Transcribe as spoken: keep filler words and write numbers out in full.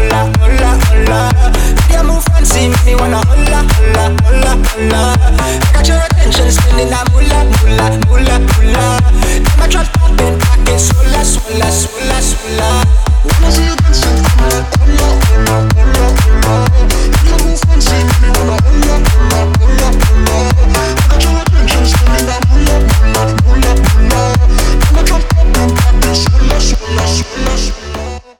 hola, hola, hola. You move fancy, make me wanna hola, hola, hola,